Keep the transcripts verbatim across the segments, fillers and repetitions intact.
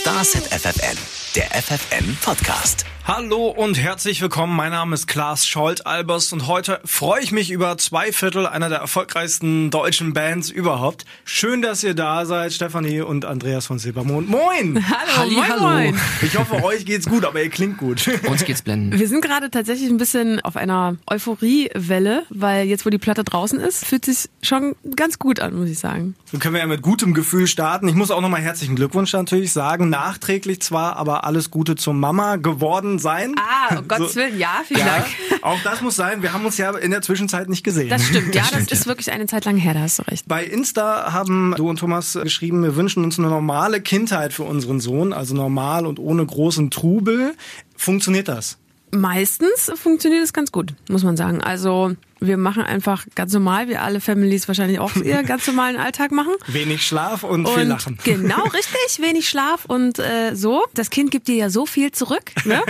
Starset F F N, der F F N Podcast. Hallo und herzlich willkommen, mein Name ist Klaas Scholz-Albers und heute freue ich mich über zwei Viertel einer der erfolgreichsten deutschen Bands überhaupt. Schön, dass ihr da seid, Stefanie und Andreas von Silbermond. Moin! Hallo, Halli, moin, hallo. moin. Ich hoffe, euch geht's gut, aber ihr klingt gut. Uns geht's blendend. Wir sind gerade tatsächlich ein bisschen auf einer Euphoriewelle, weil jetzt, wo die Platte draußen ist, fühlt sich schon ganz gut an, muss ich sagen. So können wir ja mit gutem Gefühl starten. Ich muss auch nochmal herzlichen Glückwunsch natürlich sagen, nachträglich zwar, aber alles Gute zur Mama geworden sein. Ah, um Gottes So. Willen, ja, vielen Ja, Dank. auch das muss sein. Wir haben uns ja in der Zwischenzeit nicht gesehen. Das stimmt, ja, das, stimmt, ist ja. wirklich eine Zeit lang her, da hast du recht. Bei Insta haben du und Thomas geschrieben, wir wünschen uns eine normale Kindheit für unseren Sohn, also normal und ohne großen Trubel. Funktioniert das? Meistens funktioniert es ganz gut, muss man sagen. Also wir machen einfach ganz normal, wie alle Families wahrscheinlich auch ihren ganz normalen Alltag machen. Wenig Schlaf und, Und viel Lachen. genau, richtig, wenig Schlaf und äh, so. Das Kind gibt dir ja so viel zurück. Ne?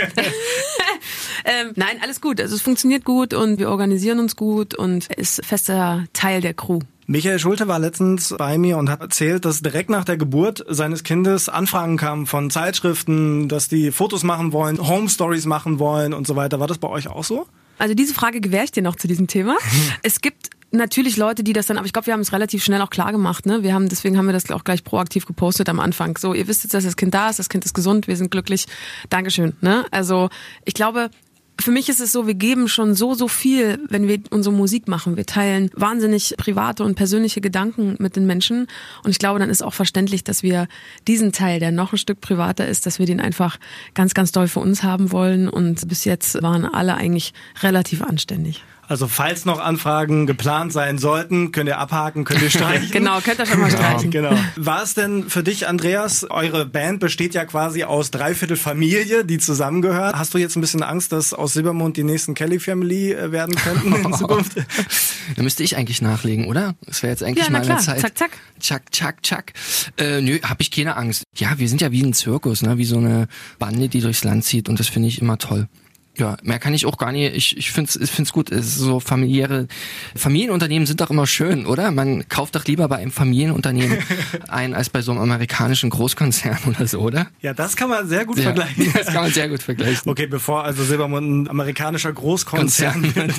ähm, nein, alles gut. Also es funktioniert gut und wir organisieren uns gut und ist fester Teil der Crew. Michael Schulte war letztens bei mir und hat erzählt, dass direkt nach der Geburt seines Kindes Anfragen kamen von Zeitschriften, dass die Fotos machen wollen, Home Stories machen wollen und so weiter. War das bei euch auch so? Also diese Frage gewähre ich dir noch zu diesem Thema. Es gibt natürlich Leute, die das dann, aber ich glaube, wir haben es relativ schnell auch klar gemacht. Ne? Wir haben, deswegen haben wir das auch gleich proaktiv gepostet am Anfang. So, ihr wisst jetzt, dass das Kind da ist, das Kind ist gesund, wir sind glücklich. Dankeschön. Ne? Also ich glaube, für mich ist es so, wir geben schon so, so viel, wenn wir unsere Musik machen. Wir teilen wahnsinnig private und persönliche Gedanken mit den Menschen. Und ich glaube, dann ist auch verständlich, dass wir diesen Teil, der noch ein Stück privater ist, dass wir den einfach ganz, ganz doll für uns haben wollen. Und bis jetzt waren alle eigentlich relativ anständig. Also falls noch Anfragen geplant sein sollten, könnt ihr abhaken, könnt ihr streichen. Genau, könnt ihr schon mal streichen. Genau. War es denn für dich, Andreas, eure Band besteht ja quasi aus dreiviertel Familie, die zusammengehört. Hast du jetzt ein bisschen Angst, dass aus Silbermond die nächsten Kelly Family werden könnten in Zukunft? Da müsste ich eigentlich nachlegen, oder? Das wäre jetzt eigentlich Ja, na mal klar. eine Zeit. Zack, zack. Zack, zack, zack. Äh, nö, hab ich keine Angst. Ja, wir sind ja wie ein Zirkus, ne? Wie so eine Bande, die durchs Land zieht und das finde ich immer toll. Ja, mehr kann ich auch gar nicht. Ich, ich finde es ich find's gut. Es ist so familiäre Familienunternehmen sind doch immer schön, oder? Man kauft doch lieber bei einem Familienunternehmen ein, als bei so einem amerikanischen Großkonzern oder so, oder? Ja, das kann man sehr gut Ja, vergleichen. das kann man sehr gut vergleichen. Okay, bevor also Silbermond ein amerikanischer Großkonzern wird.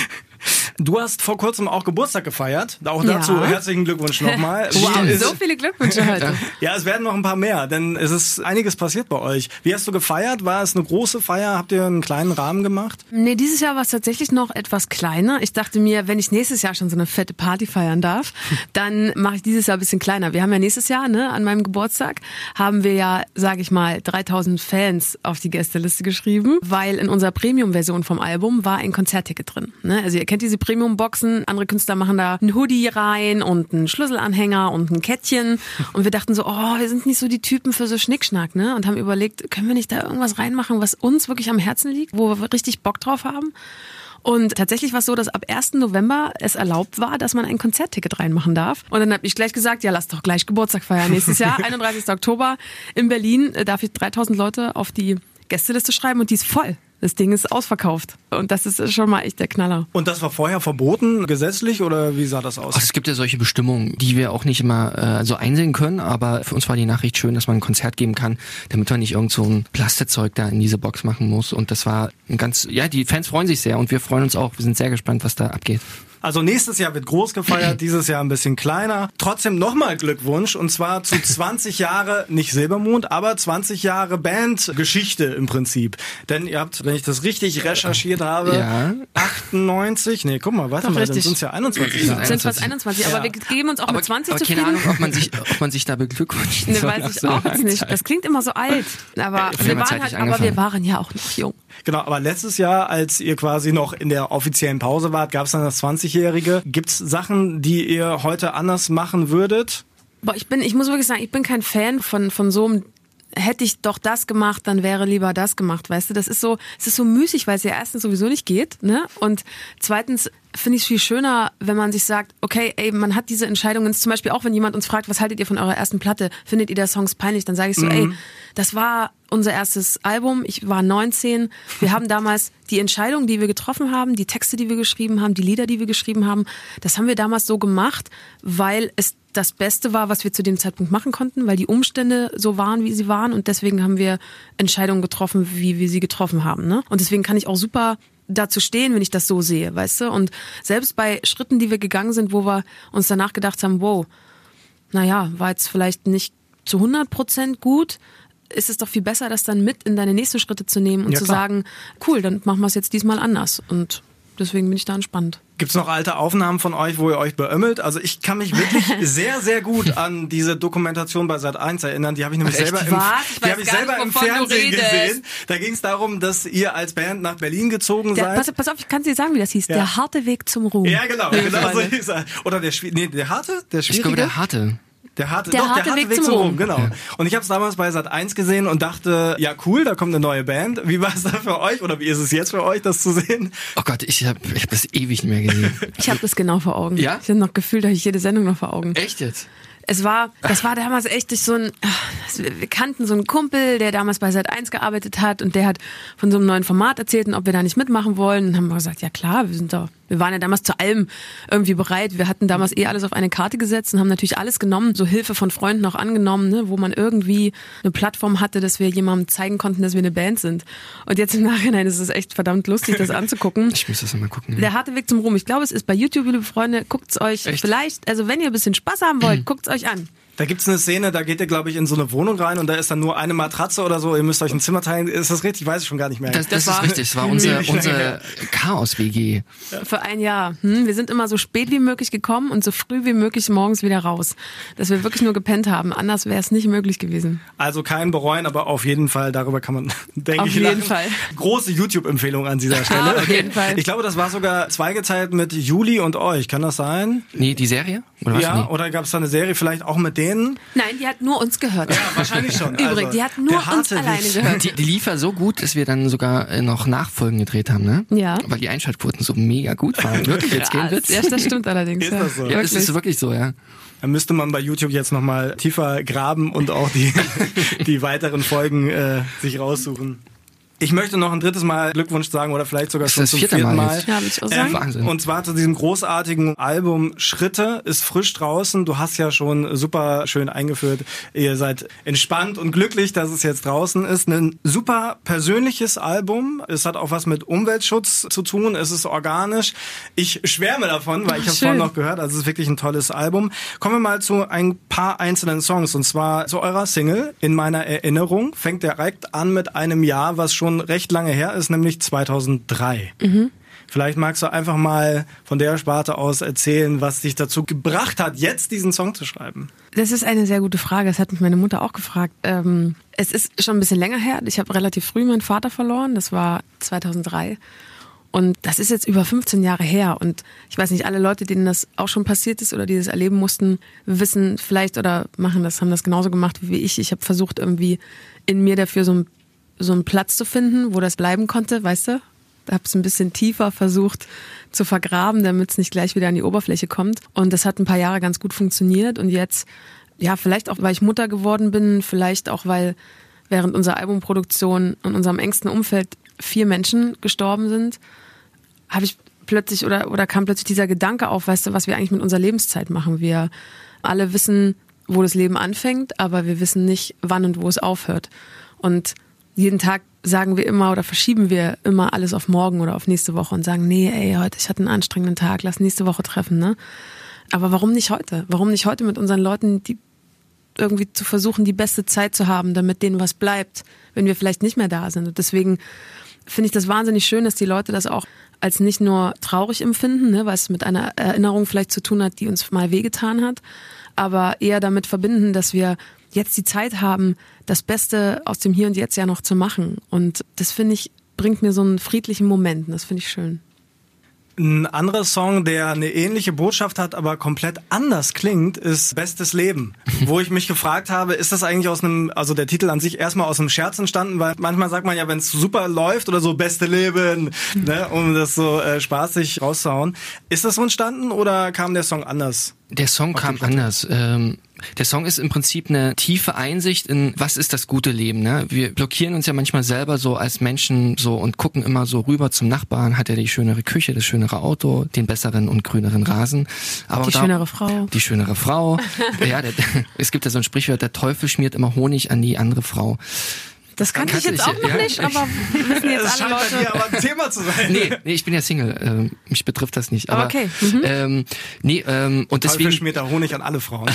Du hast vor kurzem auch Geburtstag gefeiert. Auch dazu Ja. herzlichen Glückwunsch nochmal. Wow, Wie ist- so viele Glückwünsche heute. Ja, es werden noch ein paar mehr, denn es ist einiges passiert bei euch. Wie hast du gefeiert? War es eine große Feier? Habt ihr einen kleinen Rahmen gemacht? Nee, dieses Jahr war es tatsächlich noch etwas kleiner. Ich dachte mir, wenn ich nächstes Jahr schon so eine fette Party feiern darf, dann mache ich dieses Jahr ein bisschen kleiner. Wir haben ja nächstes Jahr, ne, an meinem Geburtstag, haben wir ja, sage ich mal, dreitausend Fans auf die Gästeliste geschrieben, weil in unserer Premium-Version vom Album war ein Konzertticket drin. Ne? Also ihr kennt diese Premium-Boxen, andere Künstler machen da ein Hoodie rein und einen Schlüsselanhänger und ein Kettchen und wir dachten so, oh, wir sind nicht so die Typen für so Schnickschnack, ne? Und haben überlegt, können wir nicht da irgendwas reinmachen, was uns wirklich am Herzen liegt, wo wir richtig Bock drauf haben? Und tatsächlich war es so, dass ab ersten November es erlaubt war, dass man ein Konzertticket reinmachen darf. Und dann habe ich gleich gesagt, ja, lass doch gleich Geburtstag feiern. Nächstes Jahr, einunddreißigsten Oktober in Berlin, äh, darf ich dreitausend Leute auf die Gästeliste schreiben und die ist voll. Das Ding ist ausverkauft. Und das ist schon mal echt der Knaller. Und das war vorher verboten, gesetzlich, oder wie sah das aus? Ach, es gibt ja solche Bestimmungen, die wir auch nicht immer äh, so einsehen können, aber für uns war die Nachricht schön, dass man ein Konzert geben kann, damit man nicht irgend so ein Plastikzeug da in diese Box machen muss. Und das war ein ganz, ja, die Fans freuen sich sehr und wir freuen uns auch. Wir sind sehr gespannt, was da abgeht. Also nächstes Jahr wird groß gefeiert, dieses Jahr ein bisschen kleiner. Trotzdem nochmal Glückwunsch, und zwar zu zwanzig Jahre, nicht Silbermond, aber zwanzig Jahre Bandgeschichte im Prinzip. Denn ihr habt, wenn ich das richtig recherchiert habe, Ja. achtundneunzig, nee, guck mal, warte Doch, mal, dann richtig. sind es ja einundzwanzig Jahre. Sind fast einundzwanzig, aber wir geben uns auch Aber, mit zwanzig aber keine zufrieden. Ahnung, ob man sich, ob man sich da beglückwünschen Ne, soll weiß nach ich so auch langer jetzt nicht. Zeit. Das klingt immer so alt. Aber Wir wir haben waren zeitig halt, aber angefangen. wir waren ja auch noch jung. Genau, aber letztes Jahr, als ihr quasi noch in der offiziellen Pause wart, gab es dann das zwanzigjährige. Gibt's Sachen, die ihr heute anders machen würdet? Boah, ich bin, ich muss wirklich sagen, ich bin kein Fan von, von so einem, hätte ich doch das gemacht, dann wäre lieber das gemacht, weißt du? Das ist so, es ist so müßig, weil es ja erstens sowieso nicht geht, ne? Und zweitens finde ich es viel schöner, wenn man sich sagt, okay, ey, man hat diese Entscheidungen, zum Beispiel auch, wenn jemand uns fragt, was haltet ihr von eurer ersten Platte? Findet ihr der Songs peinlich? Dann sage ich so, mhm. ey, das war unser erstes Album, ich war neunzehn, wir haben damals die Entscheidungen, die wir getroffen haben, die Texte, die wir geschrieben haben, die Lieder, die wir geschrieben haben, das haben wir damals so gemacht, weil es das Beste war, was wir zu dem Zeitpunkt machen konnten, weil die Umstände so waren, wie sie waren und deswegen haben wir Entscheidungen getroffen, wie wir sie getroffen haben. Ne? Und deswegen kann ich auch super dazu stehen, wenn ich das so sehe, weißt du? Und selbst bei Schritten, die wir gegangen sind, wo wir uns danach gedacht haben, wow, naja, war jetzt vielleicht nicht zu hundert Prozent gut, ist es doch viel besser, das dann mit in deine nächsten Schritte zu nehmen und ja, zu klar. sagen, cool, dann machen wir es jetzt diesmal anders. Und deswegen bin ich da entspannt. Gibt's noch alte Aufnahmen von euch, wo ihr euch beömmelt? Also ich kann mich wirklich sehr, sehr gut an diese Dokumentation bei Sat eins erinnern. Die habe ich nämlich Echt? selber im, Was? Ich die weiß hab ich gar selber nicht, im wovon du Fernsehen redest. gesehen. Da ging es darum, dass ihr als Band nach Berlin gezogen Der, seid. pass, pass auf, ich kann dir sagen, wie das hieß. Ja. Der harte Weg zum Ruhm. Ja, genau, Liebe genau so Freunde. hieß er. Oder der Schwi- nee, der harte, der schwierige. Ich glaube, der harte. Der harte, Der doch, harte der harte Weg Weg, zum zum Ruhm, Ruhm. genau. Und ich habe es damals bei Sat eins gesehen und dachte, ja cool, da kommt eine neue Band. Wie war es da für euch oder wie ist es jetzt für euch, das zu sehen? Oh Gott, ich habe ich hab das ewig nicht mehr gesehen. Ich habe das genau vor Augen. Ja? Ich habe noch gefühlt, da habe ich jede Sendung noch vor Augen. Echt jetzt? Es war, das war damals echt durch so ein, wir kannten so einen Kumpel, der damals bei Sat eins gearbeitet hat und der hat von so einem neuen Format erzählt und ob wir da nicht mitmachen wollen. Und dann haben wir gesagt, ja klar, wir sind da, wir waren ja damals zu allem irgendwie bereit. Wir hatten damals eh alles auf eine Karte gesetzt und haben natürlich alles genommen, so Hilfe von Freunden auch angenommen, ne, wo man irgendwie eine Plattform hatte, dass wir jemandem zeigen konnten, dass wir eine Band sind. Und jetzt im Nachhinein ist es echt verdammt lustig, das anzugucken. Ich muss das mal gucken. Der harte Weg zum Ruhm. Ich glaube, es ist bei YouTube, liebe Freunde, guckt's euch Echt? vielleicht, also wenn ihr ein bisschen Spaß haben wollt, guckt's euch an. Da gibt's eine Szene, da geht ihr, glaube ich, in so eine Wohnung rein und da ist dann nur eine Matratze oder so. Ihr müsst euch ein Zimmer teilen. Ist das richtig? Weiß ich schon gar nicht mehr. Das, das, Das ist war- richtig, das war unsere, Ewig lange unsere her. Chaos-W G. Für ein Jahr. Hm, wir sind immer so spät wie möglich gekommen und so früh wie möglich morgens wieder raus. Dass wir wirklich nur gepennt haben. Anders wäre es nicht möglich gewesen. Also kein bereuen, aber auf jeden Fall, darüber kann man, denke Auf ich, jeden lachen. Fall. Große YouTube-Empfehlung an dieser Stelle. Auf jeden Fall. Ich glaube, das war sogar zweigeteilt mit Juli und euch. Kann das sein? Nee, die Serie? Oder was? Ja, Nee. oder gab es da eine Serie vielleicht auch mit denen? Nein, die hat nur uns gehört. Ja, wahrscheinlich schon. Übrigens, Also, die hat nur der harte uns alleine Weg. gehört. Die, die lief ja so gut, dass wir dann sogar äh, noch Nachfolgen gedreht haben, ne? Ja. Weil die Einschaltquoten so mega gut waren. Wirklich, jetzt kein Witz. Ja, das stimmt allerdings. Ist ja. das so? Ja, es Wirklich. ist wirklich so, ja. Da müsste man bei YouTube jetzt nochmal tiefer graben und auch die, die weiteren Folgen äh, sich raussuchen. Ich möchte noch ein drittes Mal Glückwunsch sagen oder vielleicht sogar Das schon ist zum das vierte vierten Mal Mal. jetzt. Ja, würde ich auch sagen. Wahnsinn. Und zwar zu diesem großartigen Album Schritte, ist frisch draußen. Du hast ja schon super schön eingeführt. Ihr seid entspannt und glücklich, dass es jetzt draußen ist. Ein super persönliches Album. Es hat auch was mit Umweltschutz zu tun. Es ist organisch. Ich schwärme davon, weil ich Ach, habe vorhin schön. noch gehört. Also es ist wirklich ein tolles Album. Kommen wir mal zu ein paar einzelnen Songs. Und zwar zu eurer Single In meiner Erinnerung. Fängt direkt an mit einem Jahr, was schon recht lange her ist, nämlich zweitausenddrei. Mhm. Vielleicht magst du einfach mal von der Sparte aus erzählen, was dich dazu gebracht hat, jetzt diesen Song zu schreiben. Das ist eine sehr gute Frage. Das hat mich meine Mutter auch gefragt. Ähm, es ist schon ein bisschen länger her. Ich habe relativ früh meinen Vater verloren. Das war zweitausenddrei. Und das ist jetzt über fünfzehn Jahre her. Und ich weiß nicht, alle Leute, denen das auch schon passiert ist oder die das erleben mussten, wissen vielleicht oder machen das, haben das genauso gemacht wie ich. Ich habe versucht, irgendwie in mir dafür so ein so einen Platz zu finden, wo das bleiben konnte, weißt du? Da habe es ein bisschen tiefer versucht zu vergraben, damit es nicht gleich wieder an die Oberfläche kommt. Und das hat ein paar Jahre ganz gut funktioniert. Und jetzt, ja, vielleicht auch, weil ich Mutter geworden bin, vielleicht auch, weil während unserer Albumproduktion in unserem engsten Umfeld vier Menschen gestorben sind, habe ich plötzlich oder, oder kam plötzlich dieser Gedanke auf, weißt du, was wir eigentlich mit unserer Lebenszeit machen. Wir alle wissen, wo das Leben anfängt, aber wir wissen nicht, wann und wo es aufhört. Und jeden Tag sagen wir immer oder verschieben wir immer alles auf morgen oder auf nächste Woche und sagen, nee, ey, heute, ich hatte einen anstrengenden Tag, lass nächste Woche treffen, ne? Aber warum nicht heute? Warum nicht heute mit unseren Leuten, die irgendwie zu versuchen, die beste Zeit zu haben, damit denen was bleibt, wenn wir vielleicht nicht mehr da sind? Und deswegen finde ich das wahnsinnig schön, dass die Leute das auch als nicht nur traurig empfinden, ne, weil es mit einer Erinnerung vielleicht zu tun hat, die uns mal wehgetan hat, aber eher damit verbinden, dass wir jetzt die Zeit haben, das Beste aus dem Hier und Jetzt ja noch zu machen. Und das, finde ich, bringt mir so einen friedlichen Moment. Und das finde ich schön. Ein anderer Song, der eine ähnliche Botschaft hat, aber komplett anders klingt, ist Bestes Leben. Wo ich mich gefragt habe, ist das eigentlich aus einem, also der Titel an sich erstmal aus einem Scherz entstanden, weil manchmal sagt man ja, wenn es super läuft oder so, beste Leben, ne, um das so äh, spaßig rauszuhauen. Ist das so entstanden oder kam der Song anders? Der Song kam anders. Ähm, der Song ist im Prinzip eine tiefe Einsicht in, was ist das gute Leben, ne? Wir blockieren uns ja manchmal selber so als Menschen so und gucken immer so rüber zum Nachbarn, hat er die schönere Küche, das schönere Auto, den besseren und grüneren Rasen. Aber die da, schönere Frau. Die schönere Frau. ja, der, es gibt ja so ein Sprichwort, der Teufel schmiert immer Honig an die andere Frau. Das kannte ich jetzt auch noch ja, nicht, aber wissen jetzt Es alle scheint bei Leute. dir aber ein Thema zu sein. Nee, nee, ich bin ja Single. Ähm, mich betrifft das nicht. Aber, okay. Mhm. Ähm, nee, ähm, und deswegen. Teufel schmiert da Honig an alle Frauen.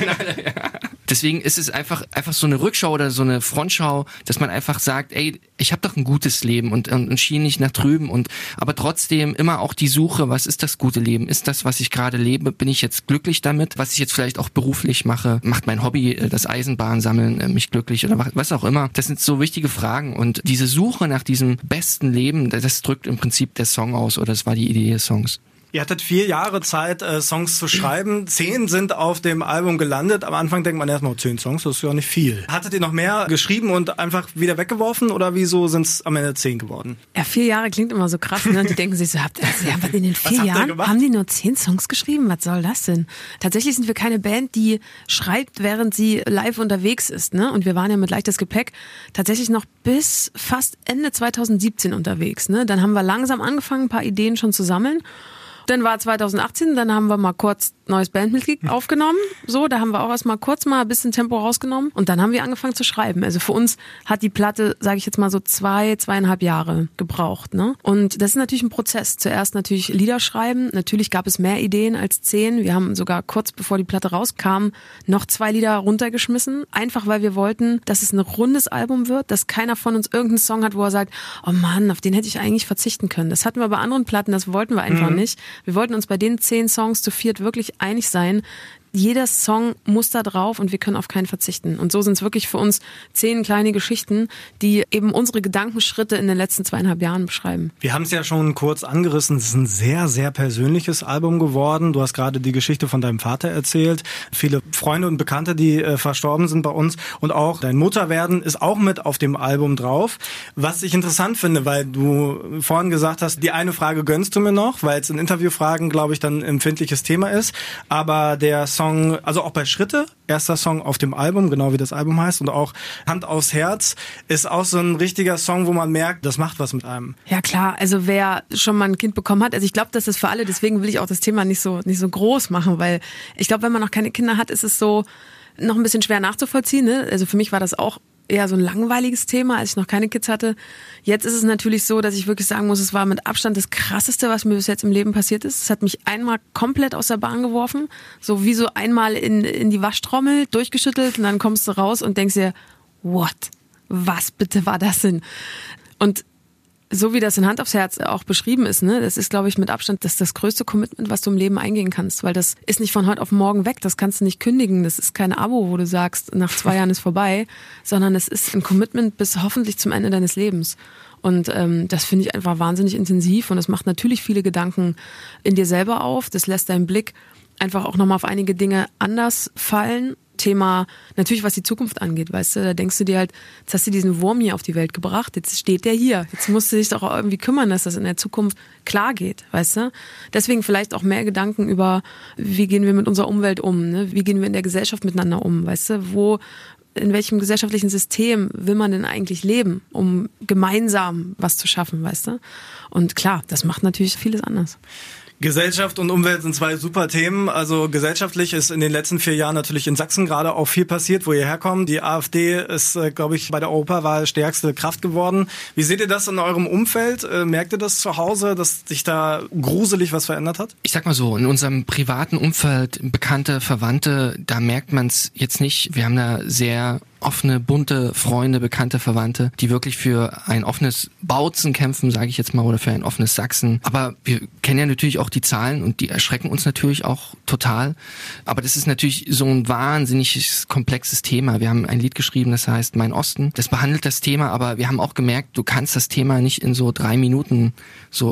Deswegen ist es einfach einfach so eine Rückschau oder so eine Frontschau, dass man einfach sagt, ey, ich habe doch ein gutes Leben und, und, und schien nicht nach drüben und aber trotzdem immer auch die Suche, was ist das gute Leben? Ist das, was ich gerade lebe, bin ich jetzt glücklich damit? Was ich jetzt vielleicht auch beruflich mache, macht mein Hobby, das Eisenbahnsammeln, mich glücklich oder was auch immer? Das sind so wichtige Fragen und diese Suche nach diesem besten Leben, das drückt im Prinzip der Song aus oder das war die Idee des Songs. Ihr hattet vier Jahre Zeit, äh, Songs zu schreiben. Zehn sind auf dem Album gelandet. Am Anfang denkt man erstmal, zehn Songs, das ist ja nicht viel. Hattet ihr noch mehr geschrieben und einfach wieder weggeworfen oder wieso sind es am Ende zehn geworden? Ja, vier Jahre klingt immer so krass, ne? Und die denken sich so, habt ihr, ja, aber in den vier habt ihr Jahren gemacht? haben die nur zehn Songs geschrieben? Was soll das denn? Tatsächlich sind wir keine Band, die schreibt, während sie live unterwegs ist, ne? Und wir waren ja mit Leichtes Gepäck tatsächlich noch bis fast Ende zweitausendsiebzehn unterwegs, ne? Dann haben wir langsam angefangen, ein paar Ideen schon zu sammeln. Dann war zweitausendachtzehn, dann haben wir mal kurz neues Bandmitglied aufgenommen. So, da haben wir auch erstmal kurz mal ein bisschen Tempo rausgenommen. Und dann haben wir angefangen zu schreiben. Also für uns hat die Platte, sage ich jetzt mal so zwei, zweieinhalb Jahre gebraucht. Ne? Und das ist natürlich ein Prozess. Zuerst natürlich Lieder schreiben. Natürlich gab es mehr Ideen als zehn. Wir haben sogar kurz bevor die Platte rauskam, noch zwei Lieder runtergeschmissen. Einfach weil wir wollten, dass es ein rundes Album wird, dass keiner von uns irgendeinen Song hat, wo er sagt, oh Mann, auf den hätte ich eigentlich verzichten können. Das hatten wir bei anderen Platten, das wollten wir einfach mhm. nicht. Wir wollten uns bei den zehn Songs zu viert wirklich einig sein. Jeder Song muss da drauf und wir können auf keinen verzichten. Und so sind es wirklich für uns zehn kleine Geschichten, die eben unsere Gedankenschritte in den letzten zweieinhalb Jahren beschreiben. Wir haben es ja schon kurz angerissen. Es ist ein sehr, sehr persönliches Album geworden. Du hast gerade die Geschichte von deinem Vater erzählt. Viele Freunde und Bekannte, die äh, verstorben sind bei uns. Und auch dein Mutterwerden ist auch mit auf dem Album drauf. Was ich interessant finde, weil du vorhin gesagt hast, die eine Frage gönnst du mir noch, weil es in Interviewfragen, glaube ich, dann ein empfindliches Thema ist. Aber der Song, also auch bei Schritte, erster Song auf dem Album, genau wie das Album heißt, und auch Hand aufs Herz, ist auch so ein richtiger Song, wo man merkt, das macht was mit einem. Ja klar, also wer schon mal ein Kind bekommen hat, also ich glaube, das ist für alle, deswegen will ich auch das Thema nicht so nicht so groß machen, weil ich glaube, wenn man noch keine Kinder hat, ist es so noch ein bisschen schwer nachzuvollziehen. Ne? Also für mich war das auch eher so ein langweiliges Thema, als ich noch keine Kids hatte. Jetzt ist es natürlich so, dass ich wirklich sagen muss, es war mit Abstand das Krasseste, was mir bis jetzt im Leben passiert ist. Es hat mich einmal komplett aus der Bahn geworfen, so wie so einmal in, in die Waschtrommel durchgeschüttelt und dann kommst du raus und denkst dir, what? Was bitte war das denn? Und so wie das in Hand aufs Herz auch beschrieben ist, ne, das ist, glaube ich, mit Abstand das, das größte Commitment, was du im Leben eingehen kannst, weil das ist nicht von heute auf morgen weg, das kannst du nicht kündigen, das ist kein Abo, wo du sagst, nach zwei Jahren ist vorbei, sondern es ist ein Commitment bis hoffentlich zum Ende deines Lebens. Und ähm, das finde ich einfach wahnsinnig intensiv und es macht natürlich viele Gedanken in dir selber auf, das lässt deinen Blick einfach auch nochmal auf einige Dinge anders fallen. Thema, natürlich was die Zukunft angeht, weißt du, da denkst du dir halt, jetzt hast du diesen Wurm hier auf die Welt gebracht, jetzt steht der hier, jetzt musst du dich doch auch irgendwie kümmern, dass das in der Zukunft klar geht, weißt du. Deswegen vielleicht auch mehr Gedanken über, wie gehen wir mit unserer Umwelt um, ne? Wie gehen wir in der Gesellschaft miteinander um, weißt du, wo, in welchem gesellschaftlichen System will man denn eigentlich leben, um gemeinsam was zu schaffen, weißt du. Und klar, das macht natürlich vieles anders. Gesellschaft und Umwelt sind zwei super Themen. Also gesellschaftlich ist in den letzten vier Jahren natürlich in Sachsen gerade auch viel passiert, wo ihr herkommt. Die AfD ist, äh, glaube ich, bei der Europawahl stärkste Kraft geworden. Wie seht ihr das in eurem Umfeld? Äh, merkt ihr das zu Hause, dass sich da gruselig was verändert hat? Ich sag mal so, in unserem privaten Umfeld, Bekannte, Verwandte, da merkt man es jetzt nicht. Wir haben da sehr offene, bunte Freunde, Bekannte, Verwandte, die wirklich für ein offenes Bautzen kämpfen, sage ich jetzt mal, oder für ein offenes Sachsen. Aber wir kennen ja natürlich auch die Zahlen und die erschrecken uns natürlich auch total. Aber das ist natürlich so ein wahnsinnig komplexes Thema. Wir haben ein Lied geschrieben, das heißt Mein Osten. Das behandelt das Thema, aber wir haben auch gemerkt, du kannst das Thema nicht in so drei Minuten so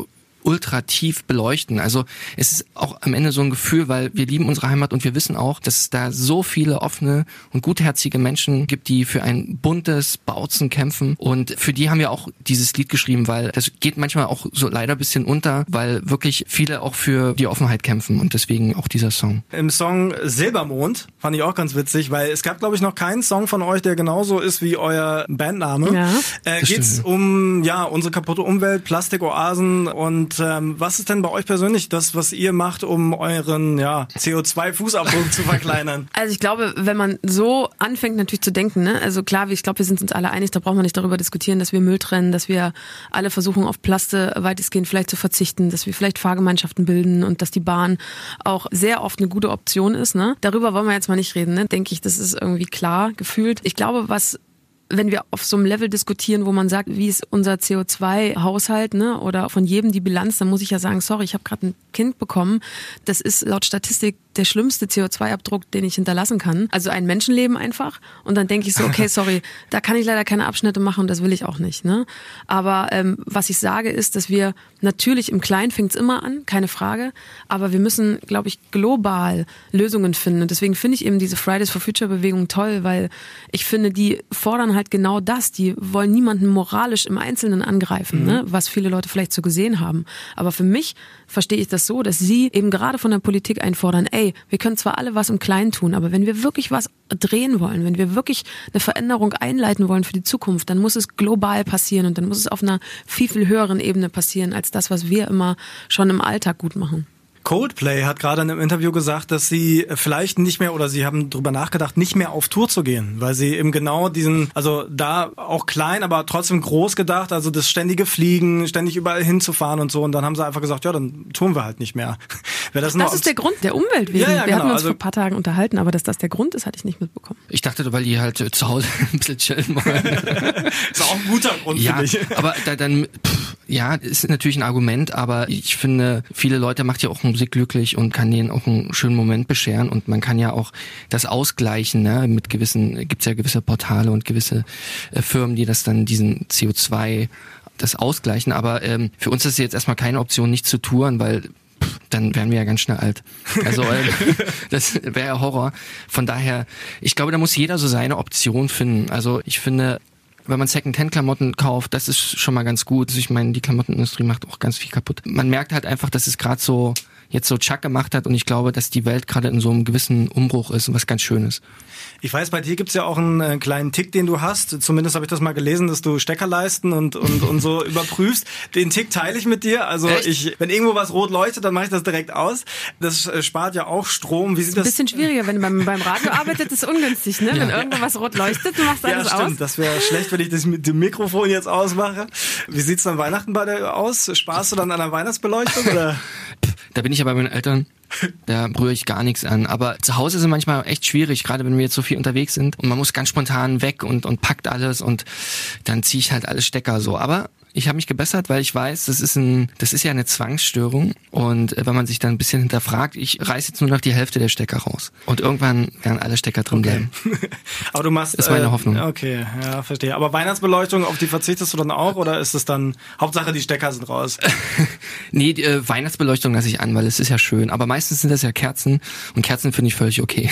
ultra tief beleuchten. Also es ist auch am Ende so ein Gefühl, weil wir lieben unsere Heimat und wir wissen auch, dass es da so viele offene und gutherzige Menschen gibt, die für ein buntes Bautzen kämpfen, und für die haben wir auch dieses Lied geschrieben, weil das geht manchmal auch so leider ein bisschen unter, weil wirklich viele auch für die Offenheit kämpfen, und deswegen auch dieser Song. Im Song Silbermond fand ich auch ganz witzig, weil es gab, glaube ich, noch keinen Song von euch, der genauso ist wie euer Bandname. Ja. Äh, geht's um ja unsere kaputte Umwelt, Plastikoasen, und ähm, was ist denn bei euch persönlich das, was ihr macht, um euren ja C O zwei Fußabdruck zu verkleinern? Also ich glaube, wenn man so anfängt natürlich zu denken, ne, also klar, ich glaube, wir sind uns alle einig, da braucht man nicht darüber diskutieren, dass wir Müll trennen, dass wir alle versuchen, auf Plaste weitestgehend vielleicht zu verzichten, dass wir vielleicht Fahrgemeinschaften bilden und dass die Bahn auch sehr oft eine gute Option ist. Ne? Darüber wollen wir jetzt mal nicht reden, ne? Denke ich, das ist irgendwie klar gefühlt. Ich glaube, was wenn wir auf so einem Level diskutieren, wo man sagt, wie ist unser C O zwei Haushalt, ne, oder von jedem die Bilanz, dann muss ich ja sagen, sorry, ich habe gerade ein Kind bekommen. Das ist laut Statistik der schlimmste C O zwei Abdruck, den ich hinterlassen kann. Also ein Menschenleben einfach. Und dann denke ich so, okay, sorry, da kann ich leider keine Abschnitte machen und das will ich auch nicht. Ne? Aber ähm, was ich sage ist, dass wir natürlich im Kleinen fängt es immer an, keine Frage. Aber wir müssen, glaube ich, global Lösungen finden. Und deswegen finde ich eben diese Fridays for Future Bewegung toll, weil ich finde, die fordern halt genau das. Die wollen niemanden moralisch im Einzelnen angreifen, mhm. ne? Was viele Leute vielleicht so gesehen haben. Aber für mich verstehe ich das so, dass sie eben gerade von der Politik einfordern, ey, wir können zwar alle was im Kleinen tun, aber wenn wir wirklich was drehen wollen, wenn wir wirklich eine Veränderung einleiten wollen für die Zukunft, dann muss es global passieren und dann muss es auf einer viel, viel höheren Ebene passieren, als das, was wir immer schon im Alltag gut machen. Coldplay hat gerade in einem Interview gesagt, dass sie vielleicht nicht mehr, oder sie haben drüber nachgedacht, nicht mehr auf Tour zu gehen, weil sie eben genau diesen, also da auch klein, aber trotzdem groß gedacht, also das ständige Fliegen, ständig überall hinzufahren und so, und dann haben sie einfach gesagt, ja, dann tun wir halt nicht mehr. Wäre das das ist der Grund, der Umwelt wegen. Ja, ja, wir genau. hatten uns also, vor ein paar Tagen unterhalten, aber dass das der Grund ist, hatte ich nicht mitbekommen. Ich dachte, weil die halt zu Hause ein bisschen chillen wollen. ist auch ein guter Grund, ja, finde ich. Aber da, dann, pff, ja, ist natürlich ein Argument, aber ich finde, viele Leute macht ja auch Musik glücklich und kann denen auch einen schönen Moment bescheren, und man kann ja auch das ausgleichen, ne? Mit gewissen, gibt's ja gewisse Portale und gewisse äh, Firmen, die das dann diesen C O zwei das ausgleichen, aber ähm, für uns ist es jetzt erstmal keine Option, nicht zu touren, weil pff, dann wären wir ja ganz schnell alt. Also äh, das wäre ja Horror. Von daher, ich glaube, da muss jeder so seine Option finden. Also ich finde, wenn man Second-Hand-Klamotten kauft, das ist schon mal ganz gut. Also ich meine, die Klamottenindustrie macht auch ganz viel kaputt. Man merkt halt einfach, dass es gerade so jetzt so Chuck gemacht hat, und ich glaube, dass die Welt gerade in so einem gewissen Umbruch ist, was ganz Schönes. Ich weiß, bei dir gibt's ja auch einen äh, kleinen Tick, den du hast. Zumindest habe ich das mal gelesen, dass du Steckerleisten und und und so überprüfst. Den Tick teile ich mit dir. Also Echt? ich, wenn irgendwo was rot leuchtet, dann mache ich das direkt aus. Das äh, spart ja auch Strom. Wie sieht Ein das? bisschen schwieriger, wenn man beim, beim Radio arbeitet, ist ungünstig, ne? Ja. Wenn irgendwo was rot leuchtet, du machst Ja, alles stimmt. aus. Das wäre schlecht, wenn ich das mit dem Mikrofon jetzt ausmache. Wie sieht's dann Weihnachten bei dir aus? Sparst du dann an der Weihnachtsbeleuchtung oder? Da bin ich ja bei meinen Eltern. Da rühre ich gar nichts an. Aber zu Hause ist es manchmal echt schwierig, gerade wenn wir jetzt so viel unterwegs sind. Und man muss ganz spontan weg und, und packt alles, und dann ziehe ich halt alle Stecker so. Aber ich habe mich gebessert, weil ich weiß, das ist ein, das ist ja eine Zwangsstörung. Und wenn man sich dann ein bisschen hinterfragt, ich reiß jetzt nur noch die Hälfte der Stecker raus. Und irgendwann werden alle Stecker drin bleiben. Okay. Aber du machst. Das ist meine äh, Hoffnung. Okay, ja, verstehe. Aber Weihnachtsbeleuchtung, auf die verzichtest du dann auch, oder ist es dann Hauptsache die Stecker sind raus? Nee, die äh, Weihnachtsbeleuchtung lasse ich an, weil es ist ja schön. Aber meistens sind das ja Kerzen, und Kerzen finde ich völlig okay.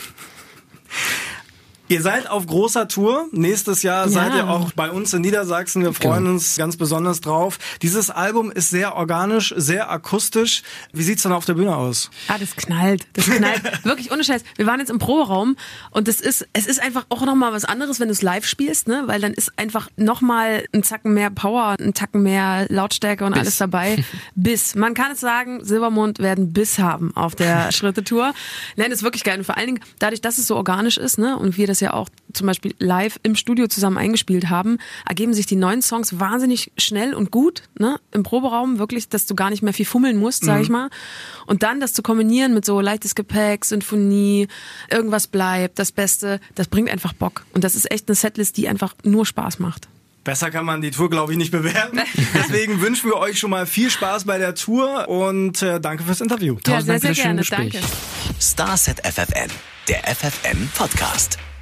Ihr seid auf großer Tour. Nächstes Jahr Ja. seid ihr auch bei uns in Niedersachsen. Wir freuen Genau. uns ganz besonders drauf. Dieses Album ist sehr organisch, sehr akustisch. Wie sieht's dann auf der Bühne aus? Ah, das knallt. Das knallt. Wirklich ohne Scheiß. Wir waren jetzt im Proberaum, und das ist, es ist einfach auch nochmal was anderes, wenn du es live spielst, ne? Weil dann ist einfach nochmal ein Zacken mehr Power, ein Tacken mehr Lautstärke und Biss. alles dabei. Biss. Man kann es sagen, Silbermond werden Biss haben auf der Schrittetour. Nein, das ist wirklich geil. Und vor allen Dingen, dadurch, dass es so organisch ist, ne? Und wir das ja auch zum Beispiel live im Studio zusammen eingespielt haben, ergeben sich die neuen Songs wahnsinnig schnell und gut, ne? Im Proberaum wirklich, dass du gar nicht mehr viel fummeln musst, sag ich mal. Und dann das zu kombinieren mit so leichtes Gepäck, Sinfonie, irgendwas bleibt, das Beste, das bringt einfach Bock. Und das ist echt eine Setlist, die einfach nur Spaß macht. Besser kann man die Tour, glaube ich, nicht bewerten. Deswegen wünschen wir euch schon mal viel Spaß bei der Tour und äh, danke fürs Interview. Ja, Tausend sehr, Dank für sehr das schöne gerne. Gespräch. Danke. Starset F F N, der F F N Podcast.